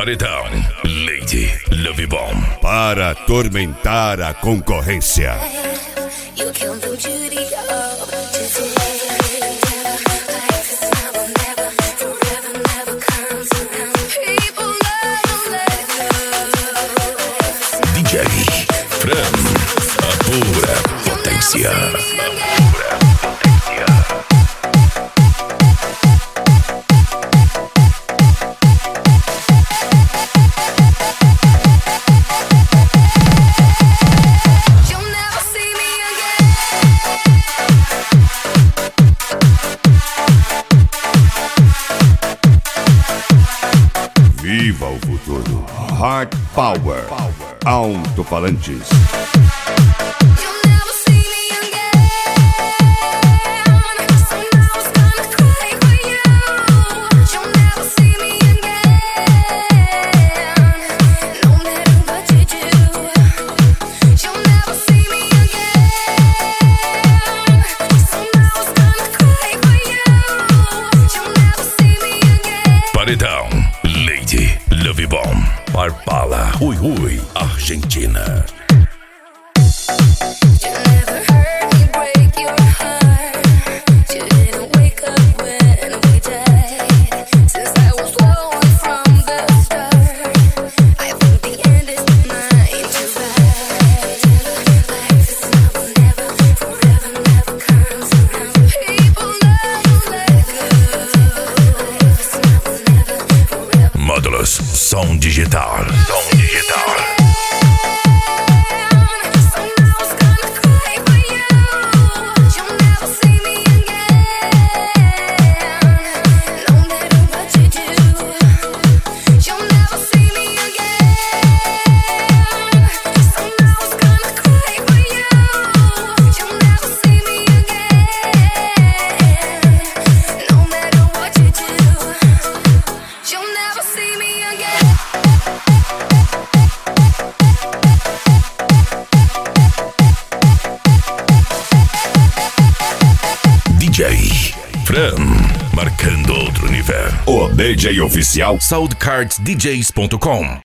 Paredão, Lady Love Bomb. Para atormentar a concorrência. DJ Fran, a pura potência. Viva o futuro. Heart Power. Alto-falantes. Paredão, Lady Love Bomb. Parpala, ui, Argentina. Módulos Som Digital. Som Digital. DJ Fran, marcando outro nível. O DJ oficial SoundCardsDJs.com